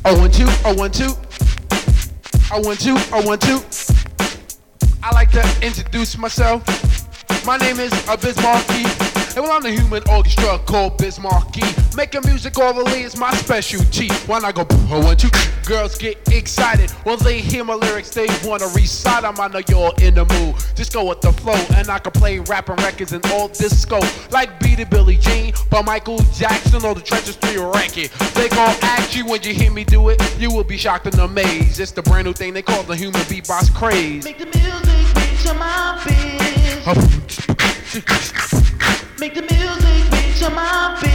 Oh, 1, 2, oh, 1, 2. Oh, 1, 2, oh, 1, 2. I like to introduce myself. My name is Bismarcky. And well, I'm the human orchestra called Bismarcky. Making music orally is my specialty. When I go, oh, 1, 2, girls get excited. When they hear my lyrics, they wanna recite them. I know you're in the mood. Just go with the flow, and I can play rapping records and all disco. Like Beat It Billie Jean by Michael Jackson or the Trenches 3 record. They gon' ask you when you hear me do it. You will be shocked and amazed. It's the brand new thing they call the human beatbox craze. Make the music reach to my biz. Make the music reach to my biz.